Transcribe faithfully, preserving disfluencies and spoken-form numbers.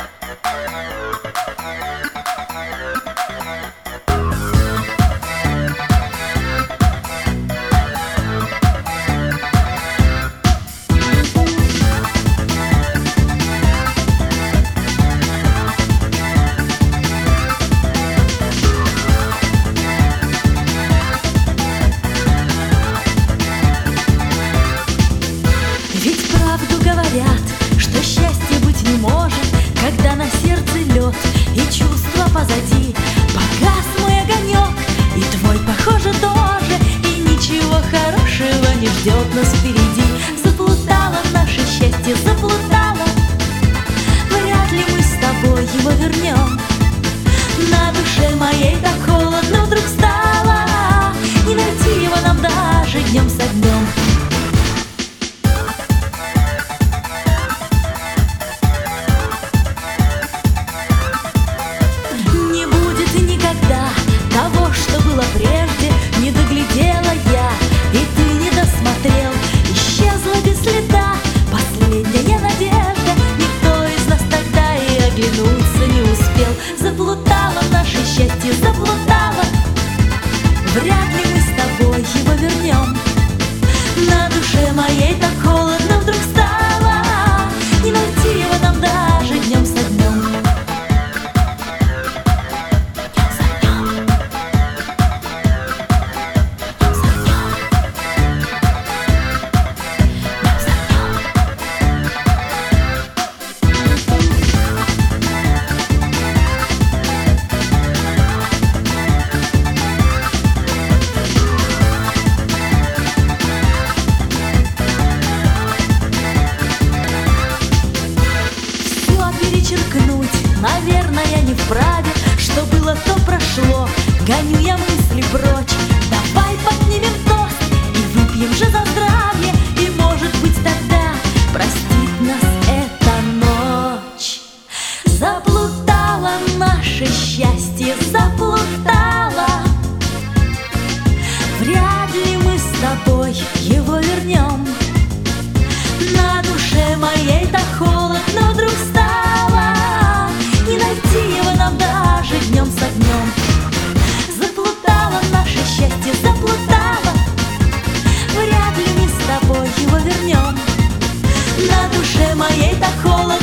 Что счастье быть не может, когда на сердце лед и чувства позади. Погас мой огонек, и твой, похоже, тоже, и ничего хорошего не ждет нас впереди. Заплутало наше счастье, заплутало, вряд ли мы с тобой его вернем. На душе моей так холодно вдруг стало, не найти его нам даже днем со днем. Того, что было прежде, не доглядела я, и ты не досмотрел. Исчезла без следа последняя надежда, никто из нас тогда и оглянуться не успел. Заплутало наше счастье, заплутало, вряд ли мы с тобой его вернем. На душе моей так холодно вдруг стало, не найти его нам даже днем со днем. Наверное, я не вправе, что было, то прошло. Гоню я мысли прочь. Давай поднимем тост и выпьем же за здравие, и, может быть, тогда простит нас эта ночь. Заплутало наше счастье, заплутало, вряд ли мы с тобой его вернем. На душе моей так холодно вдруг стало, не найти его нам даже днем со днем. Заплутало наше счастье, заплутало, вряд ли мы с тобой его вернем. На душе моей так холодно.